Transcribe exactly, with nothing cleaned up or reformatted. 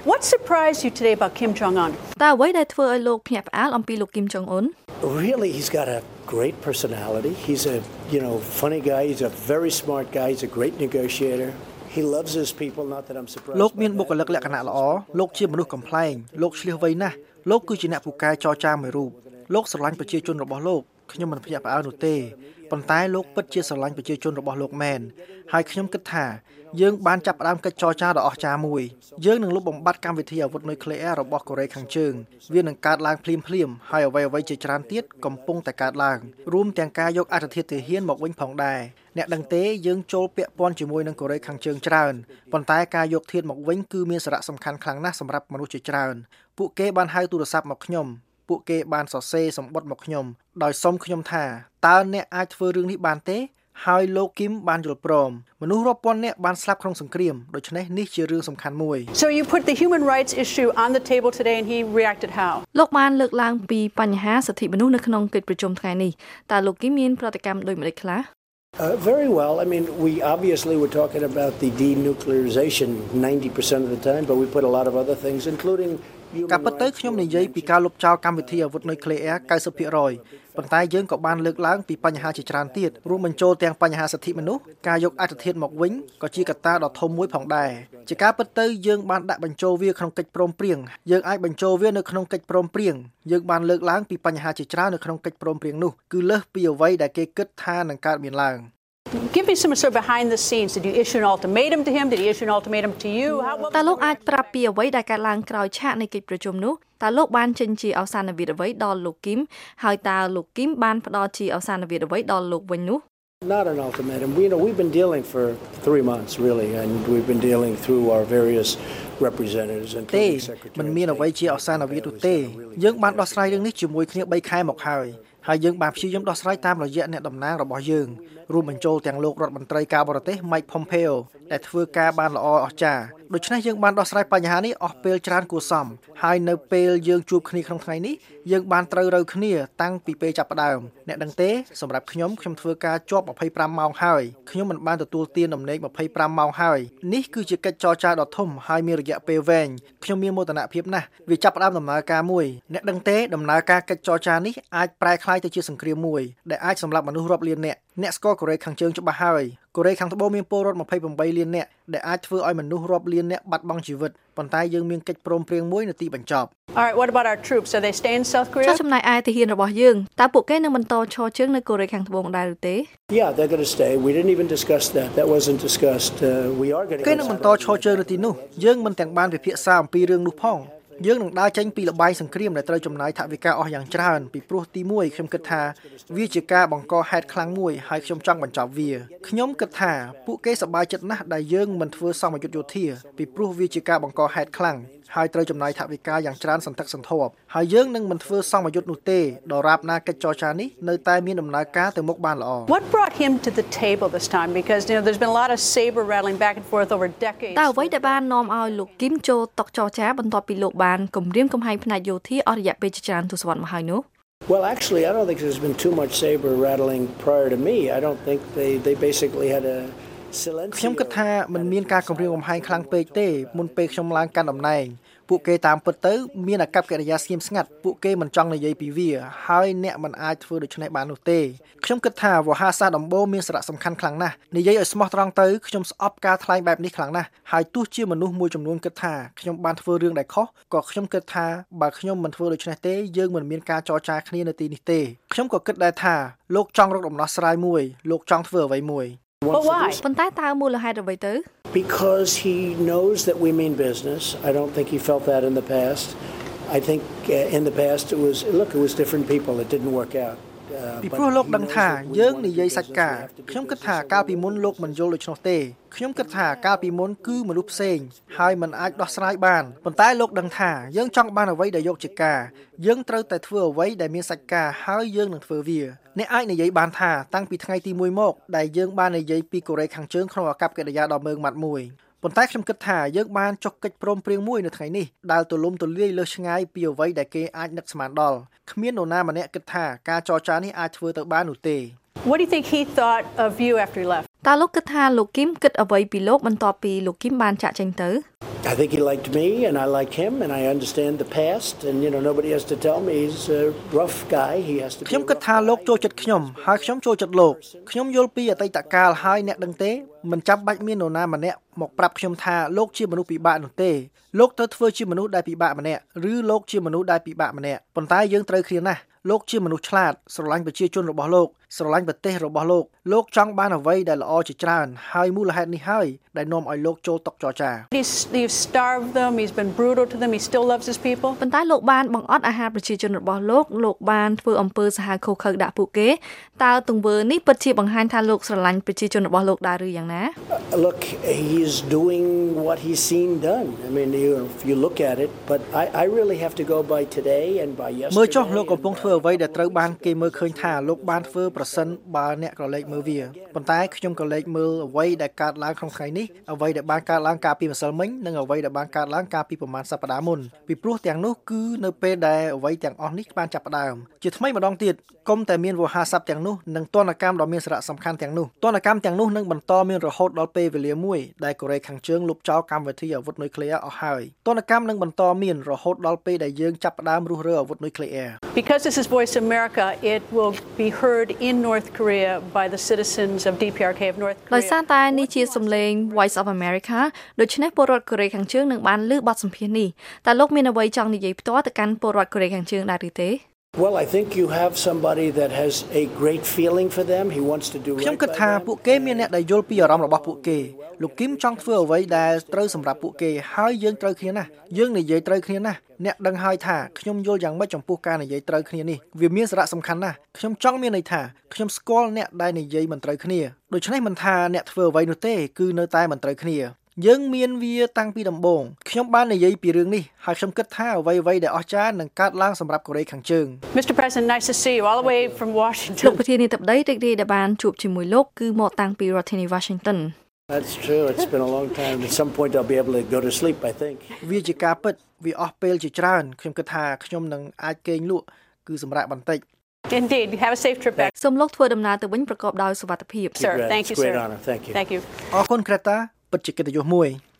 What surprised you today about Kim Jong Un? តើអ្វីដែលធ្វើឲ្យលោកភ្ញាក់ផ្អើលអំពីលោក Kim Jong Un? Really, he's got a great personality. He's a, you know, funny guy. He's a very smart guy. He's a great negotiator. He loves his people, not that I'm surprised. លោកមានបុគ្គលិកលក្ខណៈល្អលោកជាមនុស្សកំប្លែងលោកឆ្លៀសវៃណាស់លោកគឺជាអ្នកពូកែចរចាមួយរូបលោកស្រឡាញ់ប្រជាជនរបស់លោកខ្ញុំមិនភ្ញាក់ផ្អើលនោះទេប៉ុន្តែលោកពិតជាស្រឡាញ់ប្រជាជនរបស់លោកមែនហើយខ្ញុំគិតថាយើងបានចាប់ផ្ដើមកិច្ចចរចាដ៏អស្ចារ្យមួយយើងនឹងលុបបំបាត់កម្មវិធីអាវុធនុយក្លេអ៊ែររបស់កូរ៉េខាងជើងវានឹងកើតឡើងភ្លាមភ្លាមហើយអ្វីអ្វីជាច្រើនទៀតកំពុងតែកើតឡើងរួមទាំងការយកអត្ថធាតុទាហានមកវិញផងដែរអ្នកដឹងទេយើងចូលពាក់ព័ន្ធជាមួយនឹងកូរ៉េខាងជើងច្រើនប៉ុន្តែការយកធាតុមកវិញគឺមានសារៈសំខាន់ខ្លាំងណាស់សម្រាប់មនុស្សជាច្រើនពួកគេបានហៅទូរស័ព្ទមកខ្ញុំពួកគេបានសរសេរសម្បត្តិមកខ្ញុំដោយសុំខ្ញុំថាតើអ្នកអាចធ្វើរឿងនេះបានទេហើយលោកគីមបានយល់ព្រមមនុស្សរាប់ពាន់នាក់បានស្លាប់ក្នុងសង្គ្រាមដូច្នេះនេះជារឿងសំខាន់មួយ So you put the human rights issue on the table today and he reacted how? លោកបានលើកឡើងពីបញ្ហាសិទ្ធិមនុស្សនៅក្នុងកិច្ចប្រជុំថ្ងៃនេះតើលោកគីមមានប្រតិកម្មដូចម្តេចខ្លះ Uh, very well. I mean, we obviously were talking about the denuclearization ninety percent of the time, but we put a lot of other things, including ការពិតទៅខ្ញុំនិយាយពីការលុបចោលកម្មវិធីអាវុធនុយក្លេអ៊ែរ ninety percent ប៉ុន្តែយើងក៏បានលើកឡើងពីបញ្ហាជាច្រើនទៀតរួមបញ្ចូលទាំងបញ្ហាសិទ្ធិមនុស្សការយកអត្ថធាតុមកវិញក៏ជាកត្តាដ៏ធំមួយផងដែរជាការពិតទៅយើងបានដាក់បញ្ចូលវាក្នុងកិច្ចព្រមព្រៀងយើងអាចបញ្ចូលវានៅក្នុងកិច្ចព្រមព្រៀងយើងបានលើកឡើងពីបញ្ហាជាច្រើននៅក្នុងកិច្ចព្រមព្រៀងនោះគឺលើសពីអ្វីដែលគេគិតថានឹងកើតមានឡើង Give me some sort of behind the scenes. Did you issue an ultimatum to him? Did he issue an ultimatum to you? How តើលោកអាចប្រាប់ពីអ្វីដែលកើតឡើងក្រោយឆាកនៃកិច្ចប្រជុំនោះតើលោកបានចេញជាអសានវិទ្យាអ្វីដល់លោកគីមហើយតើលោកគីមបានផ្ដល់ជាអសានវិទ្យាអ្វីដល់លោកវិញនោះ Not an ultimatum. We you know we've been dealing for three months really and we've been dealing through our various representatives and secretary. មិនមានអ្វីជាអសានវិទ្យាទេយើងបានដោះស្រាយរឿងនេះជាមួយគ្នាthreeខែមកហើយហើយយើងបានព្យាយាមដោះស្រាយតាមរយៈអ្នកតំណាងរបស់យើងរួមបញ្ចូលទាំងលោករដ្ឋមន្ត្រីការបរទេស Mike Pompeo ដែលធ្វើការបានល្អអស្ចារ្យដូច្នេះយើងបានដោះស្រាយបញ្ហានេះអស់ពេលច្រើនគួរសមហើយនៅពេលយើងជួបគ្នាក្នុងថ្ងៃនេះយើងបានត្រូវរើគ្នាតាំងពីពេលចាប់ផ្ដើមអ្នកដឹងទេសម្រាប់ខ្ញុំខ្ញុំធ្វើការជាប់twenty-fiveម៉ោងហើយខ្ញុំមិនបានទទួលទានដំណេកtwenty-fiveម៉ោងហើយនេះគឺជាកិច្ចចរចាដ៏ធំហើយមានរយៈពេលវែងខ្ញុំមានមោទនភាពណាស់វាចាប់ផ្ដើមដំណើរការមួយអ្នកដឹងទេដំណើរការកិច្ចចរចានេះអាចប្រែក្លាយទៅជាសង្គ្រាមមួយដែលអាចសម្លាប់មនុស្សរាប់លាននាក់អ្នកស្គាល់កូរ៉េខាងជើងច្បាស់ហើយកូរ៉េខាងត្បូងមានពលរដ្ឋtwenty-eightលាននាក់ដែលអាចធ្វើឲ្យមនុស្សរាប់លាននាក់បាត់បង់ជីវិតប៉ុន្តែយើងមានកិច្ចព្រមព្រៀងមួយនៅទីបញ្ចប់ All right, what about our troops? Are they staying in South Korea? ចុះចំណែកឯទាហានរបស់យើងតើពួកគេនឹងបន្តឈរជើងនៅកូរ៉េខាងត្បូងដែរឬទេ Yeah, they're going to stay. We didn't even discuss that. That wasn't discussed. Uh, we are going to គេនឹងបន្តឈរជើងនៅទីនោះយើងមិនទាំងបានពិភាក្សាអំពីរឿងនោះផងយើងនឹងដើរចេញពីលបាយសង្គ្រាមដែលត្រូវចំណាយថវិកាអស់យ៉ាងច្រើនពីព្រោះទីមួយខ្ញុំគិតថាវាជាការបង្កហេតុខ្លាំងមួយហើយខ្ញុំចង់បញ្ចប់វាខ្ញុំគិតថាពួកគេសប្បាយចិត្តណាស់ដែលយើងមិនធ្វើសមយុទ្ធយោធាពីព្រោះវាជាការបង្កហេតុខ្លាំងហើយត្រូវចំណាយថវិកាយ៉ាងច្រើនសន្ធឹកសន្ធាប់ហើយយើងនឹងមិនធ្វើសមយុទ្ធនោះទេដរាបណាកិច្ចចរចានេះនៅតែមានដំណើរការទៅមុខបានល្អ What brought him to the table this time because you know there's been a lot of saber rattling back and forth over decades តើអ្វីដែលបាននាំឲ្យលោកគីមចូលតុចរចាបន្ទាប់ពីលោកបានគម្រាមកំហែងផ្នែកយោធាអស់រយៈពេលជាច្រើនទសវត្សរ៍មកហើយនោះ Well, actually, I don't think there's been too much saber rattling prior to me. I don't think they they basically had a silencio. ខ្ញុំគិតថាมันមានការគម្រាមកំហែងខ្លាំងពេកទេមុនពេលខ្ញុំឡើងកាន់តំណែងពួកគេតាមពិតទៅមានអាកប្បកិរិយាស្ងៀមស្ងាត់ពួកគេមិនចង់និយាយពីវាហើយអ្នកមិនអាចធ្វើដូច្នេះបាននោះទេខ្ញុំគិតថាវោហារសាស្ត្រដំបូងមានសារៈសំខាន់ខ្លាំងណាស់និយាយឲ្យស្មោះត្រង់ទៅខ្ញុំស្អប់ការថ្លែងបែបនេះខ្លាំងណាស់ហើយទោះជាមនុស្សមួយចំនួនគិតថាខ្ញុំបានធ្វើរឿងដែលខុសក៏ខ្ញុំគិតថាបើខ្ញុំមិនធ្វើដូច្នេះទេយើងមិនមានការចរចាគ្នានៅទីនេះទេខ្ញុំក៏គិតដែរថាលោកចង់រកដំណោះស្រាយមួយលោកចង់ធ្វើអ្វីមួយ But why? ប៉ុន្តែតើមូលហេតុអ្វីទៅ Because he knows that we mean business. I don't think he felt that in the past. I think uh, in the past it was look it was different people it didn't work out. ពីព្រោះលោកដឹងថាយើងនិយាយសាច់ការខ្ញុំគិតថាកាលពីមុនលោកមិនយល់ដូច្នោះទេខ្ញុំគិតថាកាលពីមុនគឺមនុស្សផ្សេងហើយមិនអាចដោះស្រាយបានប៉ុន្តែលោកដឹងថាយើងចង់បានអ្វីដែលយកជាការយើងត្រូវតែធ្វើអ្វីដែលមានសាច់ការហើយយើងនឹងធ្វើវាអ្នកអាចនិយាយបានថាតាំងពីថ្ងៃទីoneមកដែលយើងបាននិយាយពីកូរ៉េខាងជើងក្នុងអាកប្បកិរិយាដ៏មើងម៉ាត់មួយប៉ុន្តែខ្ញុំគិតថាយើងបានចុះកិច្ចព្រមព្រៀងមួយនៅថ្ងៃនេះដែលទូលំទូលាយលើសឆ្ងាយពីអ្វីដែលគេអាចនឹកស្មានដល់គ្មាននរណាម្នាក់គិតថាការចរចានេះអាចធ្វើទៅបាននោះទេ What do you think he thought of you after he left? តើលោកគិតថាលោកគីមគិតអ្វីពីលោកបន្ទាប់ពីលោកគីមបានចាក់ចេញទៅ I think he liked me and I like him and I understand the past and you know nobody has to tell me he's a rough guy he has to ខ្ញុំគិតថាលោកចូលចិត្តខ្ញុំហើយខ្ញុំចូលចិត្តលោកខ្ញុំយល់ពីអតីតកាលហើយអ្នកដឹងទេមិនចាំបាច់មាននរណាម្នាក់មកប្រាប់ខ្ញុំថាលោកជាមនុស្សពិបាកនោះទេលោកត្រូវធ្វើជាមនុស្សដែលពិបាកម្នាក់ឬលោកជាមនុស្សដែលពិបាកម្នាក់ប៉ុន្តែយើងត្រូវគ្នាណាស់លោកជាមនុស្សឆ្លាតស្រឡាញ់ប្រជាជនរបស់លោកស្រឡាញ់ប្រទេសរបស់លោកលោកចង់បានអ្វីដែលល្អជាច្រើនហើយមូលហេតុនេះហើយដែលនាំឲ្យលោកចូលតុចរចា He's he's starved them he's been brutal to them he still loves his people ប៉ុន្តែលោកបានបង្អត់អាហារប្រជាជនរបស់លោកលោកបានធ្វើអំពើសាហាវឃោរឃៅដាក់ពួកគេតើទង្វើនេះពិតជាបង្ហាញថាលោកស្រឡាញ់ប្រជាជនរបស់លោកដែរឬយ៉ាងណា Look he's doing what he's seen done I mean you, if you look at it but I I really have to go by today and by yesterday មើលចុះលោកកំពុងធ្វើអ្វីដែលត្រូវបានគេមើលឃើញថាលោកបានធ្វើប្រសិនបើអ្នកក៏លេចមើលវាប៉ុន្តែខ្ញុំក៏លេចមើលអ្វីដែលកើតឡើងក្នុងថ្ងៃនេះអ្វីដែលបានកើតឡើងកាលពីម្សិលមិញនិងអ្វីដែលបានកើតឡើងកាលពីប្រហែលសប្តាហ៍មុនពីព្រោះទាំងនោះគឺនៅពេលដែលអ្វីទាំងអស់នេះបានចាប់ផ្ដើមជាថ្មីម្ដងទៀតគុំតែមានវោហារស័ព្ទទាំងនោះនិងទណ្ឌកម្មដ៏មានសារៈសំខាន់ទាំងនោះទណ្ឌកម្មទាំងនោះនឹងបន្តមានរហូតដល់ពេលវេលាមួយដែលកូរ៉េខាងជើងលុបចោលកម្មវិធីអាវុធនុយក្លេអ៊ែរអស់ហើយទណ្ឌកម្មនឹងបន្តមានរហូតដល់ពេលដែលយើងចាប់ផ្ដើមរុះរើអាវុធនុយក្លេអ៊ែរ Because this is Voice America it will be heard in North Korea by the citizens of D P R K of North Korea ដោយសារតែនេះជាសំឡេង Voice of America ដូច្នេះពលរដ្ឋកូរ៉េខាងជើងនឹងបានឮបទសម្ភាសន៍នេះតើលោកមានអ្វីចង់និយាយផ្ទាល់ទៅកាន់ពលរដ្ឋកូរ៉េខាងជើងដែរឬទេ Well I think you have somebody that has a great feeling for them he wants to do right ខ្ញុំគិតថាពួកគេមានអ្នកដែលយល់ពីអារម្មណ៍របស់ពួកគេលោកគីមចង់ធ្វើអ្វីដែលត្រូវសម្រាប់ពួកគេហើយយើងត្រូវគ្នាណាស់យើងនិយាយត្រូវគ្នាណាស់អ្នកដឹងហើយថាខ្ញុំយល់យ៉ាងម៉េចចំពោះការនិយាយត្រូវគ្នានេះវាមានសារៈសំខាន់ណាស់ខ្ញុំចង់មានន័យថាខ្ញុំស្គាល់អ្នកដែលនិយាយមិនត្រូវគ្នាដូច្នេះមិនថាអ្នកធ្វើអ្វីនោះទេគឺនៅតែមិនត្រូវគ្នាយើងមានវាតាំងពីដំបូងខ្ញុំបាននិយាយពីរឿងនេះហើយខ្ញុំគិតថាអ្វីៗដែលអស្ចារ្យនឹងកើតឡើងសម្រាប់កូរ៉េខាងជើង Mister President nice to see you all the way from Washington លោកប្រធានាធិបតីរីករាយដែលបានជួបជាមួយលោកគឺមកតាំងពីរដ្ឋធានី Washington That's true it's been a long time at some point I'll be able to go to sleep I think វាជាការពិតវាអស់ពេលជាច្រើនខ្ញុំគិតថាខ្ញុំនឹងអាចគេងលក់គឺសម្រាប់បន្តិច Indeed have a safe trip back សូមលោកធ្វើដំណើរទៅវិញប្រកបដោយសុវត្ថិភាព Sir thank you sir Thank you Thank you អរគុណ Greta ពិតជាកិត្តិយសមួយ